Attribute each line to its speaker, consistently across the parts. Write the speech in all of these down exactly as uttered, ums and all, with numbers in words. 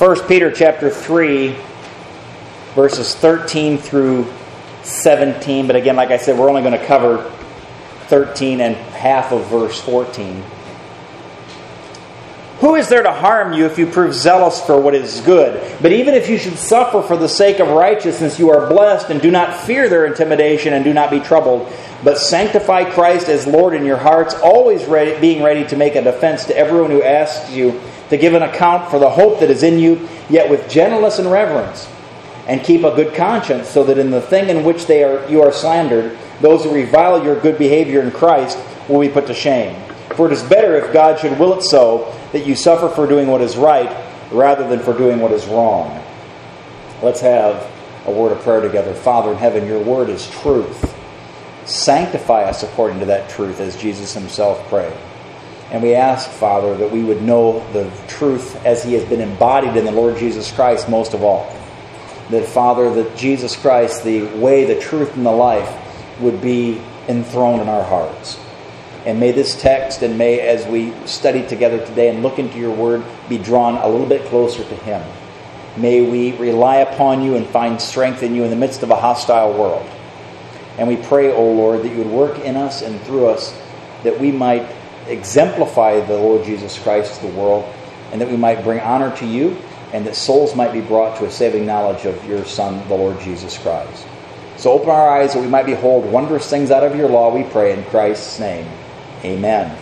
Speaker 1: First Peter chapter three, verses thirteen through seventeen. But again, like I said, we're only going to cover thirteen and half of verse fourteen. Who is there to harm you if you prove zealous for what is good? But even if you should suffer for the sake of righteousness, you are blessed, and do not fear their intimidation, and do not be troubled. But sanctify Christ as Lord in your hearts, always ready, being ready to make a defense to everyone who asks you to give an account for the hope that is in you, yet with gentleness and reverence. And keep a good conscience, so that in the thing in which they are you are slandered, those who revile your good behavior in Christ will be put to shame. For it is better, if God should will it so, that you suffer for doing what is right, rather than for doing what is wrong. Let's have a word of prayer together. Father in heaven, your word is truth. Sanctify us according to that truth, as Jesus himself prayed. And we ask, Father, that we would know the truth as he has been embodied in the Lord Jesus Christ most of all. That, Father, that Jesus Christ, the way, the truth, and the life, would be enthroned in our hearts. And may this text, and may, as we study together today and look into your word, be drawn a little bit closer to him. May we rely upon you and find strength in you in the midst of a hostile world. And we pray, O Lord, that you would work in us and through us, that we might exemplify the Lord Jesus Christ to the world, and that we might bring honor to you, and that souls might be brought to a saving knowledge of your Son, the Lord Jesus Christ. So open our eyes that we might behold wondrous things out of your law, we pray in Christ's name. Amen.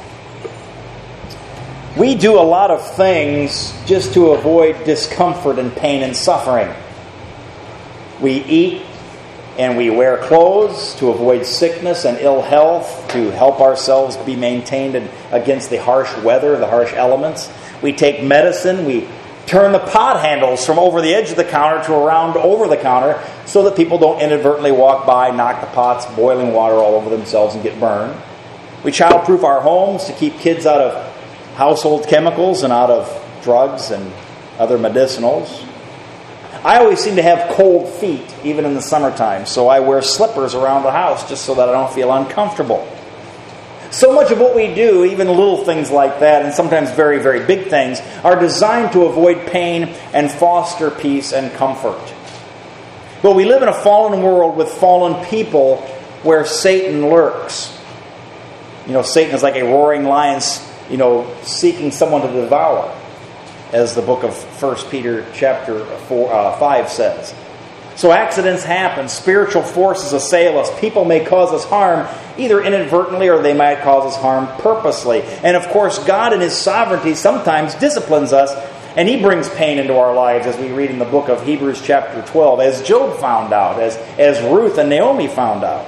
Speaker 1: We do a lot of things just to avoid discomfort and pain and suffering. We eat and we wear clothes to avoid sickness and ill health, to help ourselves be maintained against the harsh weather, the harsh elements. We take medicine. We turn the pot handles from over the edge of the counter to around over the counter so that people don't inadvertently walk by, knock the pots, boiling water all over themselves and get burned. We childproof our homes to keep kids out of household chemicals and out of drugs and other medicinals. I always seem to have cold feet, even in the summertime, so I wear slippers around the house just so that I don't feel uncomfortable. So much of what we do, even little things like that, and sometimes very, very big things, are designed to avoid pain and foster peace and comfort. But we live in a fallen world with fallen people where Satan lurks. You know, Satan is like a roaring lion, you know, seeking someone to devour, as the book of First Peter chapter four, uh, five says. So accidents happen. Spiritual forces assail us. People may cause us harm, either inadvertently or they might cause us harm purposely. And of course, God in his sovereignty sometimes disciplines us, and he brings pain into our lives, as we read in the book of Hebrews chapter twelve, as Job found out, as, as Ruth and Naomi found out.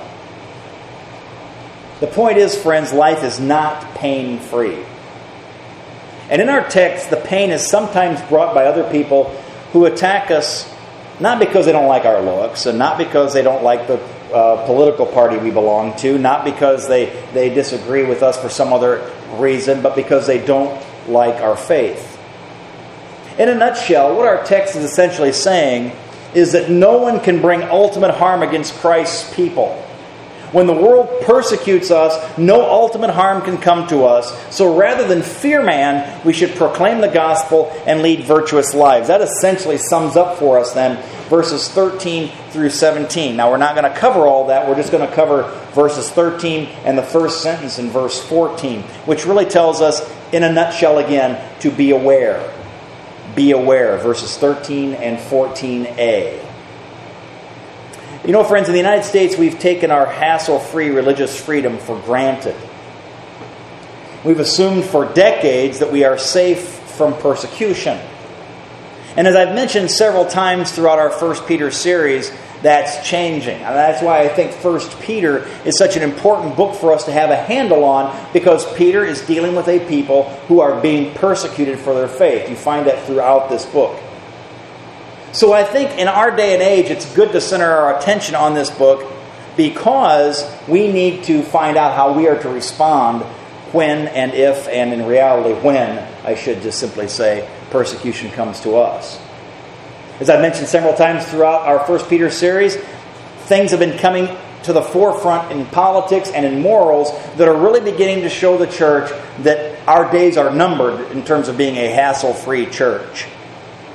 Speaker 1: The point is, friends, life is not pain-free. And in our text, the pain is sometimes brought by other people who attack us, not because they don't like our looks, and not because they don't like the uh, political party we belong to, not because they, they disagree with us for some other reason, but because they don't like our faith. In a nutshell, what our text is essentially saying is that no one can bring ultimate harm against Christ's people. When the world persecutes us, no ultimate harm can come to us. So rather than fear man, we should proclaim the gospel and lead virtuous lives. That essentially sums up for us then verses thirteen through seventeen. Now we're not going to cover all that. We're just going to cover verses thirteen and the first sentence in verse fourteen, which really tells us in a nutshell again to be aware. Be aware, verses thirteen and fourteen a. You know, friends, in the United States, we've taken our hassle-free religious freedom for granted. We've assumed for decades that we are safe from persecution. And as I've mentioned several times throughout our First Peter series, that's changing. And that's why I think First Peter is such an important book for us to have a handle on, because Peter is dealing with a people who are being persecuted for their faith. You find that throughout this book. So I think in our day and age, it's good to center our attention on this book, because we need to find out how we are to respond when and if, and in reality when, I should just simply say, persecution comes to us. As I mentioned several times throughout our First Peter series, things have been coming to the forefront in politics and in morals that are really beginning to show the church that our days are numbered in terms of being a hassle-free church.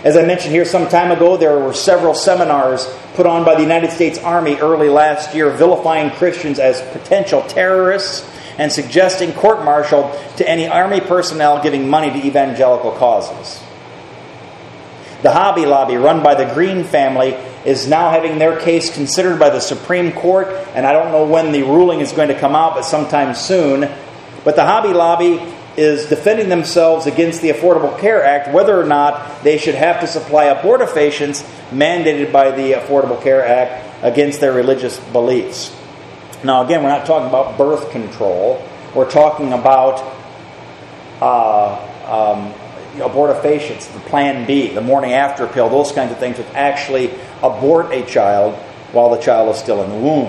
Speaker 1: As I mentioned here some time ago, there were several seminars put on by the United States Army early last year vilifying Christians as potential terrorists and suggesting court-martial to any Army personnel giving money to evangelical causes. The Hobby Lobby, run by the Green family, is now having their case considered by the Supreme Court, and I don't know when the ruling is going to come out, but sometime soon. But the Hobby Lobby is defending themselves against the Affordable Care Act, whether or not they should have to supply abortifacients mandated by the Affordable Care Act against their religious beliefs. Now, again, we're not talking about birth control. We're talking about uh, um, abortifacients, the Plan B, the morning after pill, those kinds of things, which actually abort a child while the child is still in the womb.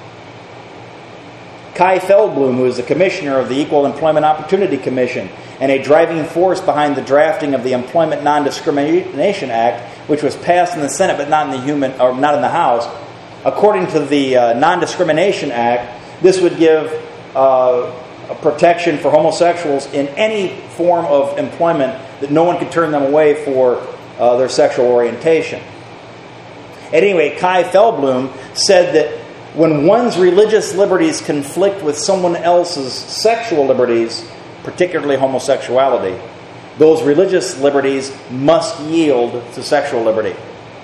Speaker 1: Kai Feldblum, who is the commissioner of the Equal Employment Opportunity Commission and a driving force behind the drafting of the Employment Non-Discrimination Act, which was passed in the Senate but not in the human or not in the House. According to the uh, Non-Discrimination Act, this would give uh, a protection for homosexuals in any form of employment that no one could turn them away for uh, their sexual orientation. At any rate, Kai Feldblum said that when one's religious liberties conflict with someone else's sexual liberties, particularly homosexuality, those religious liberties must yield to sexual liberty.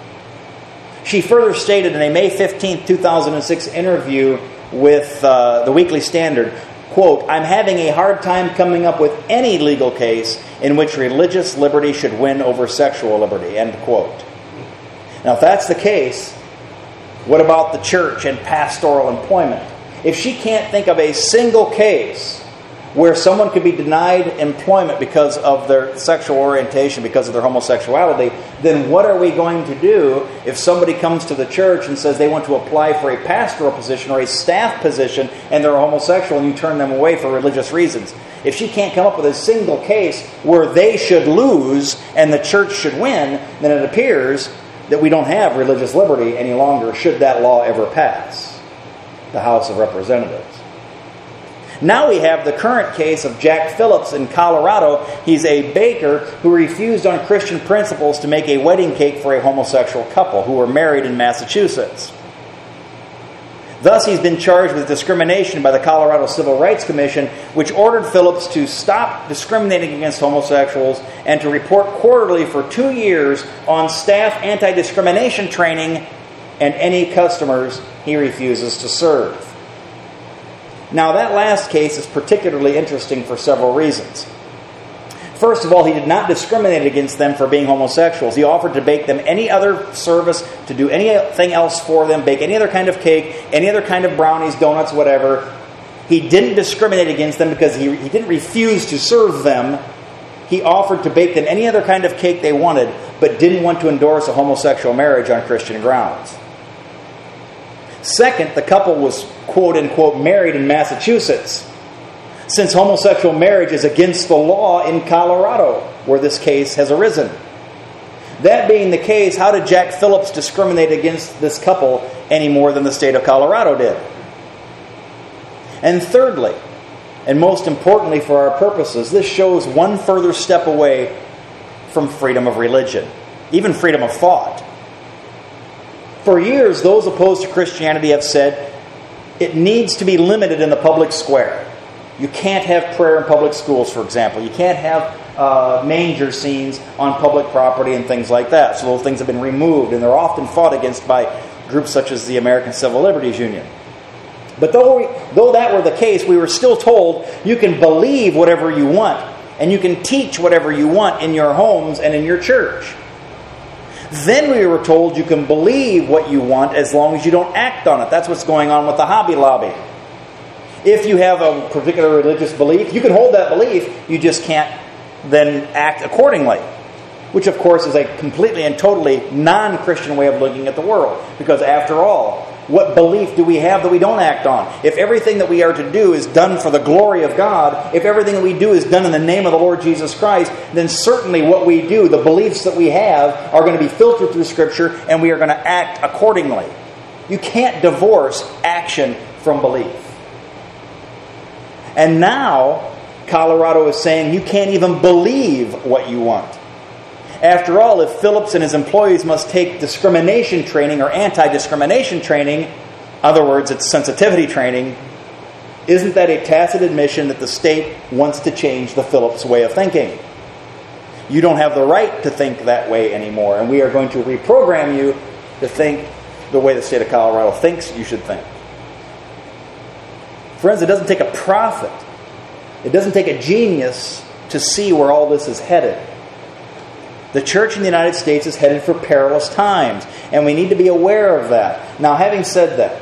Speaker 1: She further stated in a May fifteenth, two thousand six interview with uh, the Weekly Standard, quote, "I'm having a hard time coming up with any legal case in which religious liberty should win over sexual liberty," end quote. Now, if that's the case, what about the church and pastoral employment? If she can't think of a single case where someone could be denied employment because of their sexual orientation, because of their homosexuality, then what are we going to do if somebody comes to the church and says they want to apply for a pastoral position or a staff position and they're homosexual and you turn them away for religious reasons? If she can't come up with a single case where they should lose and the church should win, then it appears that we don't have religious liberty any longer should that law ever pass the House of Representatives. Now we have the current case of Jack Phillips in Colorado. He's a baker who refused on Christian principles to make a wedding cake for a homosexual couple who were married in Massachusetts. Thus, he's been charged with discrimination by the Colorado Civil Rights Commission, which ordered Phillips to stop discriminating against homosexuals and to report quarterly for two years on staff anti-discrimination training and any customers he refuses to serve. Now, that last case is particularly interesting for several reasons. First of all, he did not discriminate against them for being homosexuals. He offered to bake them any other service, to do anything else for them, bake any other kind of cake, any other kind of brownies, donuts, whatever. He didn't discriminate against them because he, he didn't refuse to serve them. He offered to bake them any other kind of cake they wanted, but didn't want to endorse a homosexual marriage on Christian grounds. Second, the couple was quote-unquote married in Massachusetts, since homosexual marriage is against the law in Colorado, where this case has arisen. That being the case, how did Jack Phillips discriminate against this couple any more than the state of Colorado did? And thirdly, and most importantly for our purposes, this shows one further step away from freedom of religion, even freedom of thought. For years, those opposed to Christianity have said it needs to be limited in the public square. You can't have prayer in public schools, for example. You can't have uh, manger scenes on public property and things like that. So those things have been removed, and they're often fought against by groups such as the American Civil Liberties Union. But though, we, though that were the case, we were still told you can believe whatever you want, and you can teach whatever you want in your homes and in your church. Then we were told you can believe what you want as long as you don't act on it. That's what's going on with the Hobby Lobby. If you have a particular religious belief, you can hold that belief, you just can't then act accordingly. Which, of course, is a completely and totally non-Christian way of looking at the world. Because, after all, what belief do we have that we don't act on? If everything that we are to do is done for the glory of God, if everything that we do is done in the name of the Lord Jesus Christ, then certainly what we do, the beliefs that we have, are going to be filtered through Scripture, and we are going to act accordingly. You can't divorce action from belief. And now, Colorado is saying you can't even believe what you want. After all, if Phillips and his employees must take discrimination training or anti-discrimination training, in other words, it's sensitivity training, isn't that a tacit admission that the state wants to change the Phillips way of thinking? You don't have the right to think that way anymore, and we are going to reprogram you to think the way the state of Colorado thinks you should think. Friends, it doesn't take a prophet. It doesn't take a genius to see where all this is headed. The church in the United States is headed for perilous times, and we need to be aware of that. Now, having said that,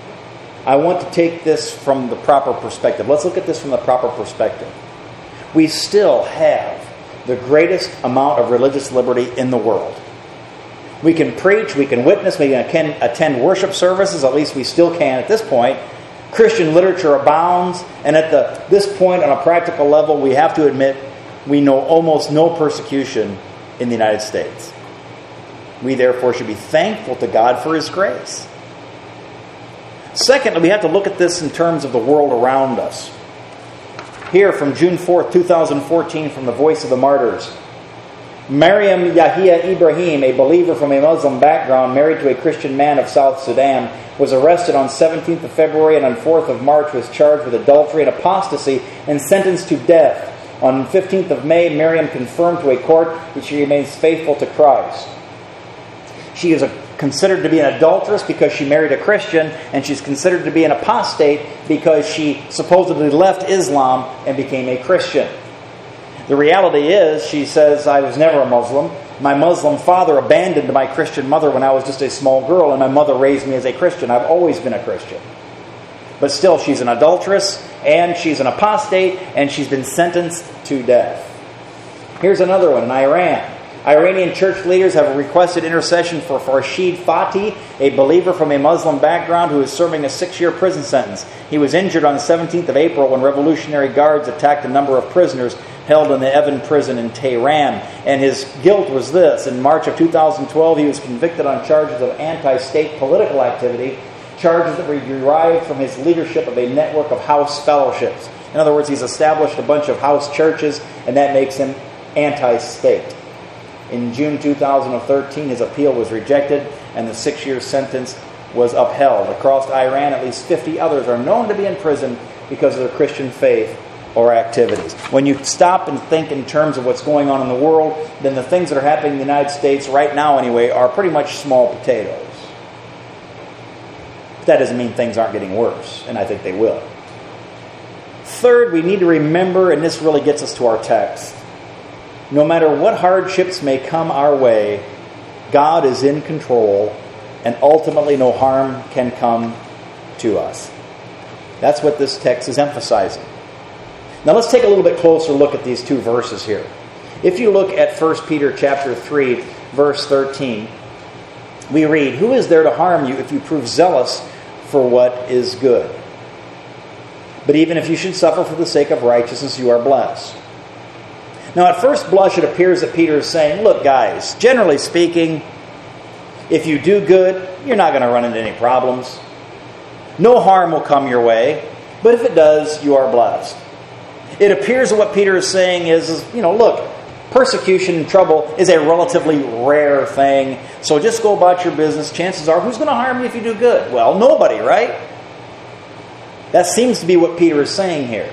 Speaker 1: I want to take this from the proper perspective. Let's look at this from the proper perspective. We still have the greatest amount of religious liberty in the world. We can preach, we can witness, we can attend worship services, at least we still can at this point. Christian literature abounds, and at the, this point on a practical level, we have to admit we know almost no persecution in the United States. We therefore should be thankful to God for His grace. Secondly, we have to look at this in terms of the world around us. Here from June fourth, twenty fourteen, from the Voice of the Martyrs. Mariam Yahia Ibrahim, a believer from a Muslim background, married to a Christian man of South Sudan, was arrested on seventeenth of February and on fourth of March was charged with adultery and apostasy and sentenced to death. On fifteenth of May, Mariam confirmed to a court that she remains faithful to Christ. She is a considered to be an adulteress because she married a Christian, and she's considered to be an apostate because she supposedly left Islam and became a Christian. The reality is, she says, I was never a Muslim. My Muslim father abandoned my Christian mother when I was just a small girl, and my mother raised me as a Christian. I've always been a Christian. But still, she's an adulteress, and she's an apostate, and she's been sentenced to death. Here's another one in Iran. Iranian church leaders have requested intercession for Farshid Fatih, a believer from a Muslim background who is serving a six-year prison sentence. He was injured on the seventeenth of April when Revolutionary Guards attacked a number of prisoners held in the Evin prison in Tehran. And his guilt was this. In March of two thousand twelve, he was convicted on charges of anti-state political activity, charges that were derived from his leadership of a network of house fellowships. In other words, he's established a bunch of house churches, and that makes him anti-state. In June two thousand thirteen, his appeal was rejected, and the six-year sentence was upheld. Across Iran, at least fifty others are known to be in prison because of their Christian faith or activities. When you stop and think in terms of what's going on in the world, then the things that are happening in the United States, right now anyway, are pretty much small potatoes. But that doesn't mean things aren't getting worse, and I think they will. Third, we need to remember, and this really gets us to our text, no matter what hardships may come our way, God is in control, and ultimately no harm can come to us. That's what this text is emphasizing. Now let's take a little bit closer look at these two verses here. If you look at First Peter chapter three, verse thirteen, we read, "Who is there to harm you if you prove zealous for what is good? But even if you should suffer for the sake of righteousness, you are blessed." Now, at first blush, it appears that Peter is saying, look, guys, generally speaking, if you do good, you're not going to run into any problems. No harm will come your way, but if it does, you are blessed. It appears that what Peter is saying is, is, you know, look, persecution and trouble is a relatively rare thing, so just go about your business. Chances are, who's going to harm you if you do good? Well, nobody, right? That seems to be what Peter is saying here.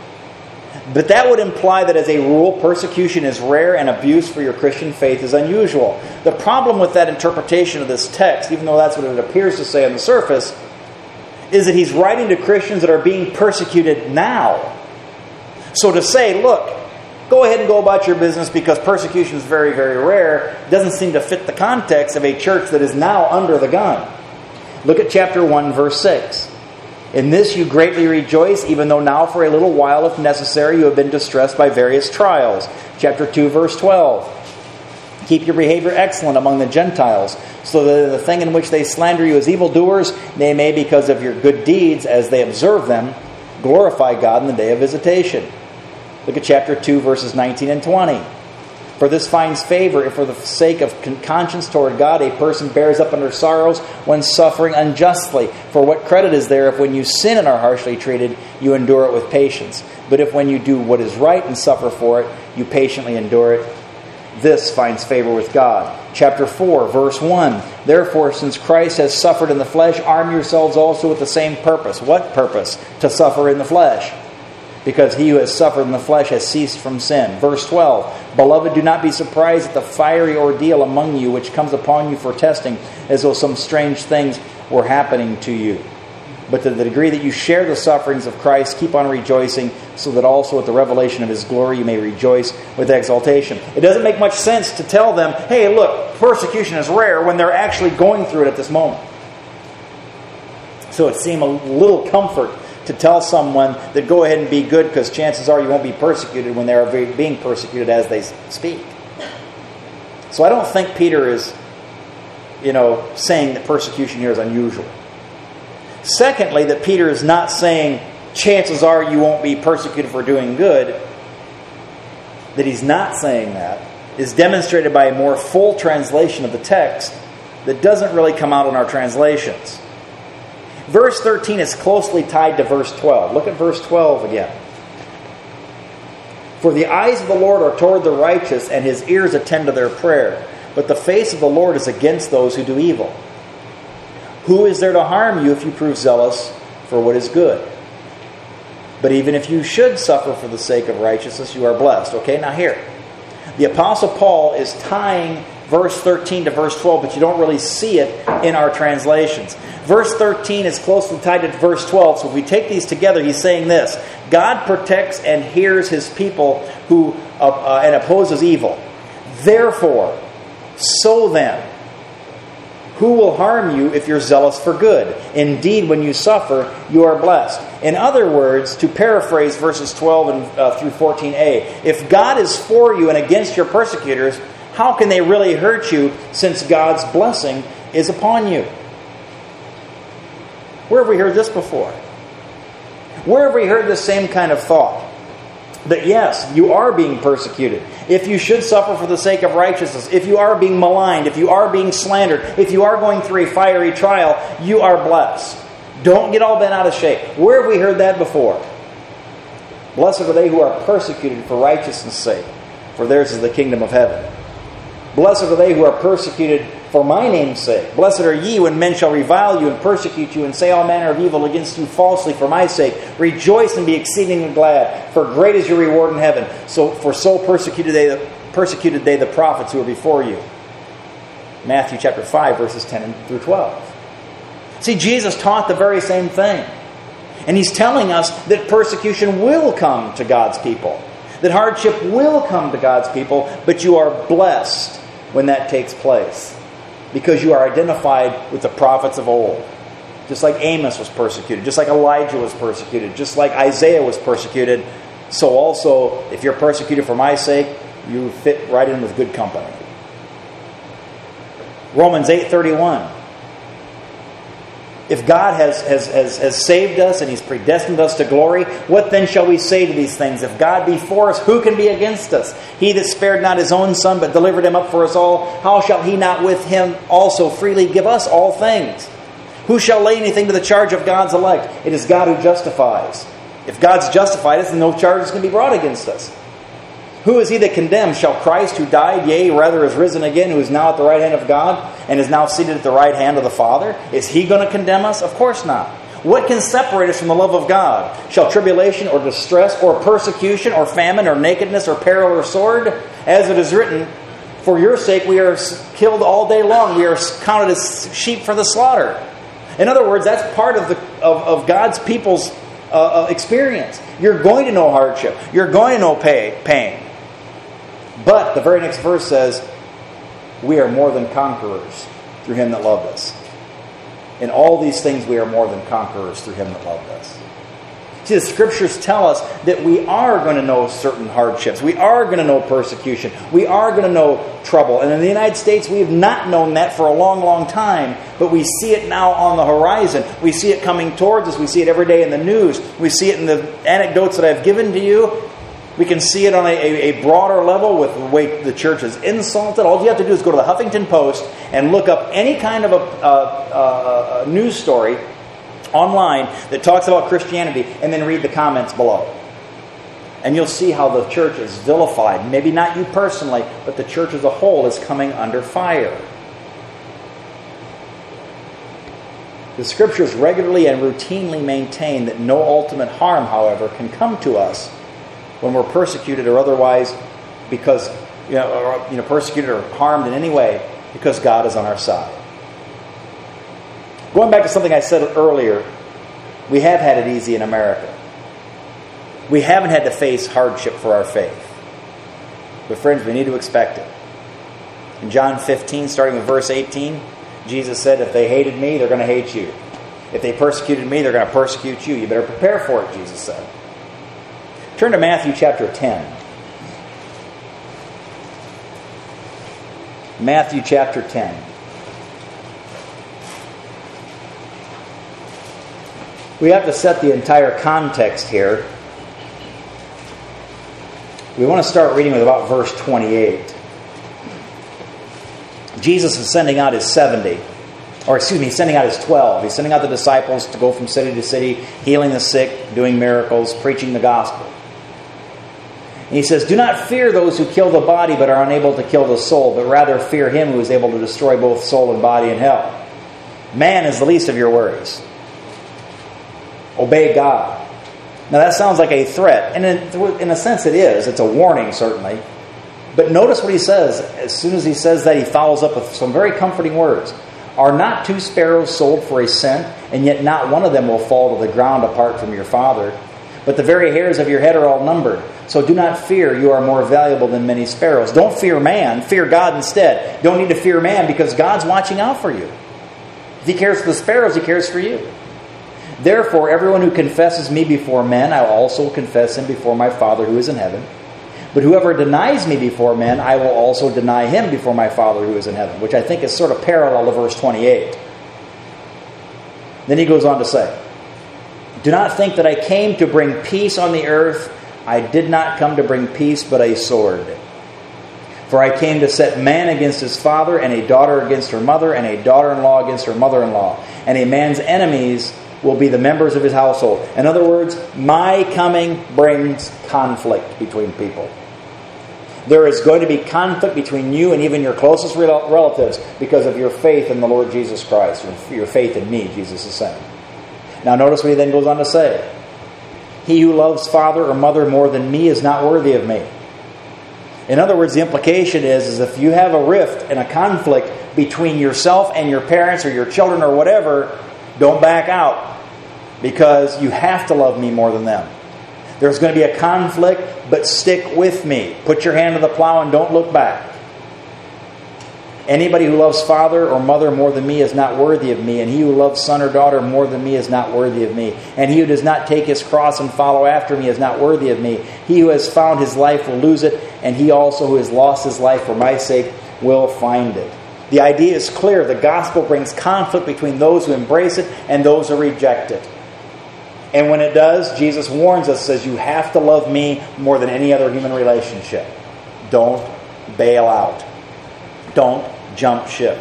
Speaker 1: But that would imply that as a rule, persecution is rare and abuse for your Christian faith is unusual. The problem with that interpretation of this text, even though that's what it appears to say on the surface, is that he's writing to Christians that are being persecuted now. So to say, look, go ahead and go about your business because persecution is very, very rare, doesn't seem to fit the context of a church that is now under the gun. Look at chapter one, verse six. "In this you greatly rejoice, even though now for a little while, if necessary, you have been distressed by various trials." Chapter two, verse twelve. "Keep your behavior excellent among the Gentiles, so that in the thing in which they slander you as evildoers, they may, because of your good deeds, as they observe them, glorify God in the day of visitation." Look at chapter two, verses nineteen and twenty. "For this finds favor if for the sake of conscience toward God a person bears up under sorrows when suffering unjustly. For what credit is there if when you sin and are harshly treated, you endure it with patience? But if when you do what is right and suffer for it, you patiently endure it." This finds favor with God. Chapter four, verse one. Therefore, since Christ has suffered in the flesh, arm yourselves also with the same purpose. What purpose? To suffer in the flesh. Because he who has suffered in the flesh has ceased from sin. Verse twelve. Beloved, do not be surprised at the fiery ordeal among you, which comes upon you for testing, as though some strange things were happening to you. But to the degree that you share the sufferings of Christ, keep on rejoicing, so that also at the revelation of His glory you may rejoice with exultation. It doesn't make much sense to tell them, hey, look, persecution is rare, when they're actually going through it at this moment. So it seemed a little comfort to tell someone that go ahead and be good, because chances are you won't be persecuted when they are being persecuted as they speak. So I don't think Peter is, you know, saying that persecution here is unusual. Secondly, that Peter is not saying chances are you won't be persecuted for doing good. That he's not saying that is demonstrated by a more full translation of the text that doesn't really come out in our translations. Verse thirteen is closely tied to verse twelve. Look at verse twelve again. For the eyes of the Lord are toward the righteous, and His ears attend to their prayer. But the face of the Lord is against those who do evil. Who is there to harm you if you prove zealous for what is good? But even if you should suffer for the sake of righteousness, you are blessed. Okay, now here. The Apostle Paul is tying verse thirteen to verse twelve, but you don't really see it in our translations. Verse thirteen is closely tied to verse twelve, so if we take these together, he's saying this: God protects and hears His people who uh, uh, and opposes evil. Therefore, so then, who will harm you if you're zealous for good? Indeed, when you suffer, you are blessed. In other words, to paraphrase verses twelve and uh, through fourteen a, if God is for you and against your persecutors, how can they really hurt you, since God's blessing is upon you? Where have we heard this before? Where have we heard this same kind of thought? That yes, you are being persecuted. If you should suffer for the sake of righteousness, if you are being maligned, if you are being slandered, if you are going through a fiery trial, you are blessed. Don't get all bent out of shape. Where have we heard that before? Blessed are they who are persecuted for righteousness' sake, for theirs is the kingdom of heaven. Blessed are they who are persecuted for my name's sake. Blessed are ye when men shall revile you and persecute you and say all manner of evil against you falsely for my sake. Rejoice and be exceedingly glad, for great is your reward in heaven. So for so persecuted they persecuted they the prophets who were before you. Matthew chapter five, verses ten through twelve. See, Jesus taught the very same thing. And He's telling us that persecution will come to God's people. That hardship will come to God's people, but you are blessed when that takes place, because you are identified with the prophets of old. Just like Amos was persecuted, just like Elijah was persecuted, just like Isaiah was persecuted, so also, if you're persecuted for my sake, you fit right in with good company. Romans eight thirty-one. If God has, has, has, has saved us and He's predestined us to glory, what then shall we say to these things? If God be for us, who can be against us? He that spared not His own Son, but delivered Him up for us all, how shall He not with Him also freely give us all things? Who shall lay anything to the charge of God's elect? It is God who justifies. If God's justified us, then no charges can be brought against us. Who is he that condemns? Shall Christ, who died, yea, rather is risen again, who is now at the right hand of God, and is now seated at the right hand of the Father? Is He going to condemn us? Of course not. What can separate us from the love of God? Shall tribulation or distress or persecution or famine or nakedness or peril or sword? As it is written, for your sake we are killed all day long. We are counted as sheep for the slaughter. In other words, that's part of the of, of God's people's uh, experience. You're going to know hardship. You're going to know pay, pain. But the very next verse says, we are more than conquerors through Him that loved us. In all these things we are more than conquerors through Him that loved us. See, the Scriptures tell us that we are going to know certain hardships. We are going to know persecution. We are going to know trouble. And in the United States, we have not known that for a long, long time. But we see it now on the horizon. We see it coming towards us. We see it every day in the news. We see it in the anecdotes that I've given to you. We can see it on a, a, a broader level with the way the church is insulted. All you have to do is go to the Huffington Post and look up any kind of a, a, a, a news story online that talks about Christianity, and then read the comments below. And you'll see how the church is vilified. Maybe not you personally, but the church as a whole is coming under fire. The Scriptures regularly and routinely maintain that no ultimate harm, however, can come to us when we're persecuted or otherwise because, you know, or, you know, persecuted or harmed in any way because God is on our side. Going back to something I said earlier, we have had it easy in America. We haven't had to face hardship for our faith. But friends, we need to expect it. In John fifteen, starting with verse eighteen, Jesus said, if they hated me, they're going to hate you. If they persecuted me, they're going to persecute you. You better prepare for it, Jesus said. Turn to Matthew chapter ten. Matthew chapter ten. We have to set the entire context here. We want to start reading with about verse twenty-eight. Jesus is sending out his seventy. Or excuse me, he's sending out his twelve. He's sending out the disciples to go from city to city, healing the sick, doing miracles, preaching the gospel. And he says, do not fear those who kill the body but are unable to kill the soul, but rather fear him who is able to destroy both soul and body in hell. Man is the least of your worries. Obey God. Now that sounds like a threat, and in, in a sense it is. It's a warning, certainly. But notice what he says. As soon as he says that, he follows up with some very comforting words. Are not two sparrows sold for a cent, and yet not one of them will fall to the ground apart from your Father? But the very hairs of your head are all numbered. So do not fear, you are more valuable than many sparrows. Don't fear man, fear God instead. You don't need to fear man because God's watching out for you. If he cares for the sparrows, he cares for you. Therefore, everyone who confesses me before men, I will also confess him before my Father who is in heaven. But whoever denies me before men, I will also deny him before my Father who is in heaven. Which I think is sort of parallel to verse twenty-eight. Then he goes on to say, do not think that I came to bring peace on the earth. I did not come to bring peace, but a sword. For I came to set man against his father, and a daughter against her mother, and a daughter-in-law against her mother-in-law. And a man's enemies will be the members of his household. In other words, my coming brings conflict between people. There is going to be conflict between you and even your closest relatives because of your faith in the Lord Jesus Christ, or your faith in me, Jesus is saying. Now notice what he then goes on to say. He who loves father or mother more than me is not worthy of me. In other words, the implication is, is if you have a rift and a conflict between yourself and your parents or your children or whatever, don't back out, because you have to love me more than them. There's going to be a conflict, but stick with me. Put your hand to the plow and don't look back. Anybody who loves father or mother more than me is not worthy of me, and he who loves son or daughter more than me is not worthy of me. And he who does not take his cross and follow after me is not worthy of me. He who has found his life will lose it, and he also who has lost his life for my sake will find it. The idea is clear. The gospel brings conflict between those who embrace it and those who reject it. And when it does, Jesus warns us, says, you have to love me more than any other human relationship. Don't bail out. Don't jump ship.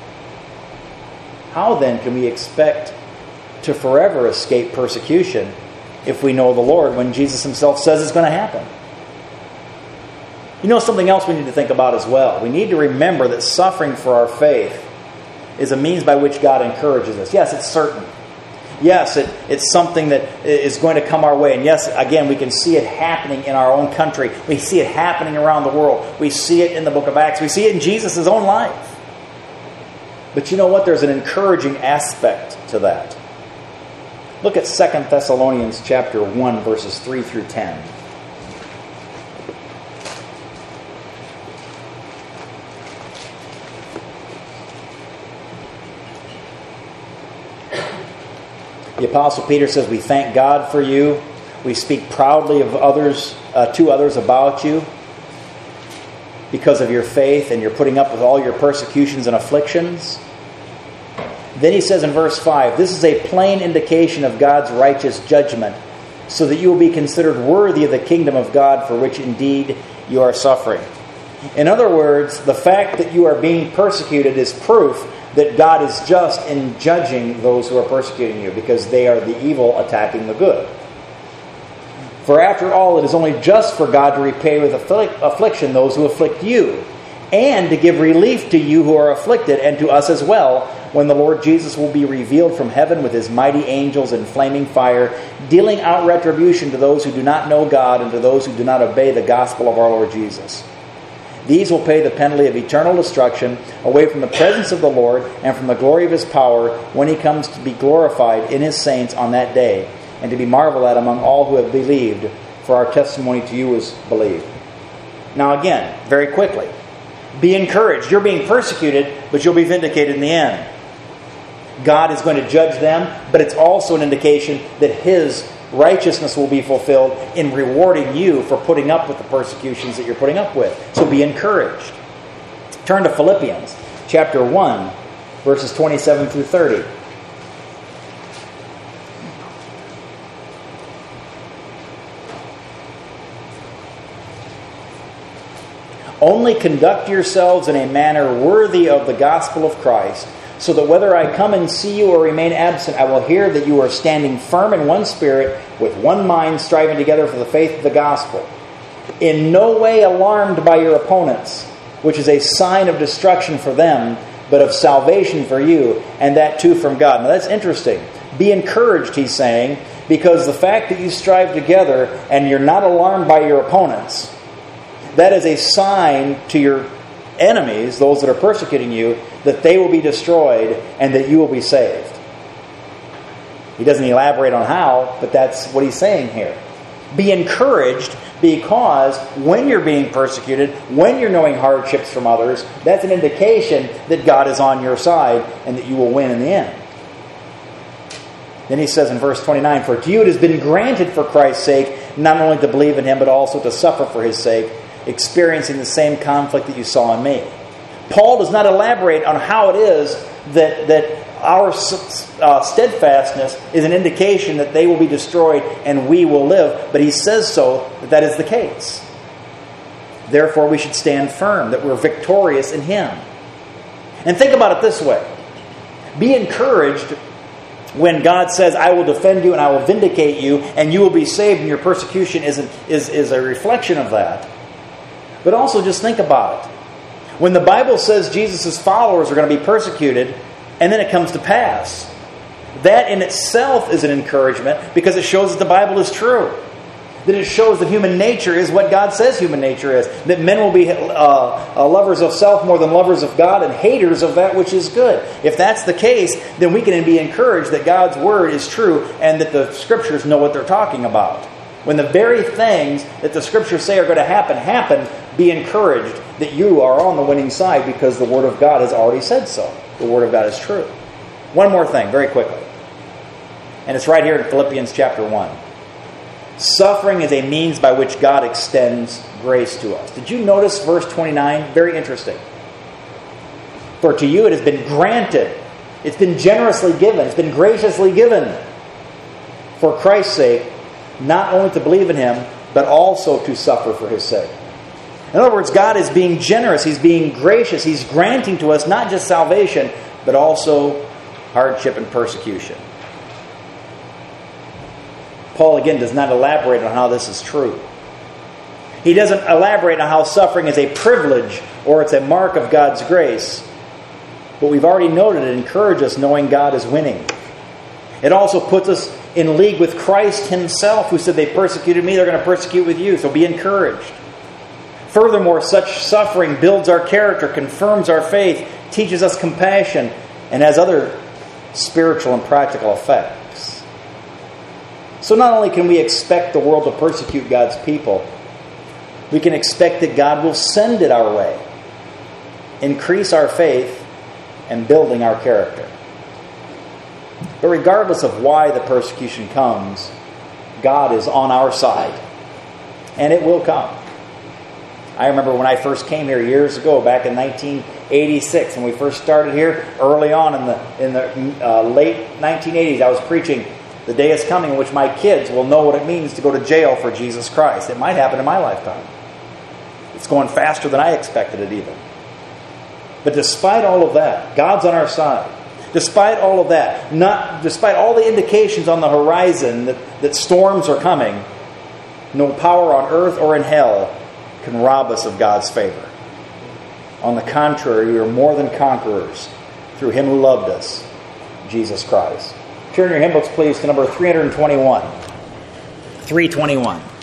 Speaker 1: How then can we expect to forever escape persecution if we know the Lord when Jesus himself says it's going to happen? You know something else we need to think about as well. We need to remember that suffering for our faith is a means by which God encourages us. Yes, it's certain. Yes, it, it's something that is going to come our way. And yes, again, we can see it happening in our own country. We see it happening around the world. We see it in the book of Acts. We see it in Jesus' own life. But you know what? There's an encouraging aspect to that. Look at Second Thessalonians chapter one, verses three through ten. The Apostle Peter says, we thank God for you. We speak proudly of others, uh, to others about you because of your faith, and you're putting up with all your persecutions and afflictions. Then he says in verse five, this is a plain indication of God's righteous judgment, so that you will be considered worthy of the kingdom of God, for which indeed you are suffering. In other words, the fact that you are being persecuted is proof that God is just in judging those who are persecuting you, because they are the evil attacking the good. For after all, it is only just for God to repay with afflic- affliction those who afflict you, and to give relief to you who are afflicted, and to us as well, when the Lord Jesus will be revealed from heaven with his mighty angels in flaming fire, dealing out retribution to those who do not know God and to those who do not obey the gospel of our Lord Jesus. These will pay the penalty of eternal destruction away from the presence of the Lord and from the glory of his power when he comes to be glorified in his saints on that day, and to be marveled at among all who have believed, for our testimony to you is believed. Now again, very quickly, be encouraged. You're being persecuted, but you'll be vindicated in the end. God is going to judge them, but it's also an indication that his righteousness will be fulfilled in rewarding you for putting up with the persecutions that you're putting up with. So be encouraged. Turn to Philippians chapter one, verses twenty-seven through thirty. Only conduct yourselves in a manner worthy of the gospel of Christ, so that whether I come and see you or remain absent, I will hear that you are standing firm in one spirit, with one mind, striving together for the faith of the gospel. In no way alarmed by your opponents, which is a sign of destruction for them, but of salvation for you, and that too from God. Now that's interesting. Be encouraged, he's saying, because the fact that you strive together and you're not alarmed by your opponents, that is a sign to your enemies, those that are persecuting you, that they will be destroyed and that you will be saved. He doesn't elaborate on how, but that's what he's saying here. Be encouraged, because when you're being persecuted, when you're knowing hardships from others, that's an indication that God is on your side and that you will win in the end. Then he says in verse twenty-nine, For to you it has been granted for Christ's sake not only to believe in him, but also to suffer for his sake, experiencing the same conflict that you saw in me. Paul does not elaborate on how it is that, that our uh, steadfastness is an indication that they will be destroyed and we will live, but he says so that that is the case. Therefore we should stand firm, that we're victorious in him. And think about it this way. Be encouraged when God says, I will defend you and I will vindicate you and you will be saved, and your persecution is a, is, is a reflection of that. But also just think about it. When the Bible says Jesus' followers are going to be persecuted, and then it comes to pass, that in itself is an encouragement, because it shows that the Bible is true. That it shows that human nature is what God says human nature is. That men will be uh, uh, lovers of self more than lovers of God, and haters of that which is good. If that's the case, then we can be encouraged that God's Word is true and that the Scriptures know what they're talking about. When the very things that the Scriptures say are going to happen, happen, be encouraged that you are on the winning side, because the Word of God has already said so. The Word of God is true. One more thing, very quickly. And it's right here in Philippians chapter one. Suffering is a means by which God extends grace to us. Did you notice verse twenty-nine? Very interesting. For to you it has been granted. It's been generously given. It's been graciously given. For Christ's sake, not only to believe in him, but also to suffer for his sake. In other words, God is being generous. He's being gracious. He's granting to us not just salvation, but also hardship and persecution. Paul, again, does not elaborate on how this is true. He doesn't elaborate on how suffering is a privilege or it's a mark of God's grace. But we've already noted it encourages us knowing God is winning. It also puts us in league with Christ himself, who said, they persecuted me, they're going to persecute with you. So be encouraged. Furthermore, such suffering builds our character, confirms our faith, teaches us compassion, and has other spiritual and practical effects. So not only can we expect the world to persecute God's people, we can expect that God will send it our way, increase our faith, and building our character. But regardless of why the persecution comes, God is on our side, and it will come. I remember when I first came here years ago, back in nineteen eighty-six, when we first started here, early on in the in the uh, late nineteen eighties, I was preaching, the day is coming in which my kids will know what it means to go to jail for Jesus Christ. It might happen in my lifetime. It's going faster than I expected it even. But despite all of that, God's on our side. Despite all of that, not despite all the indications on the horizon that, that storms are coming, No power on earth or in hell can rob us of God's favor. On the contrary, we are more than conquerors through Him who loved us, Jesus Christ. Turn your hymn books, please, to number three twenty-one. three twenty-one.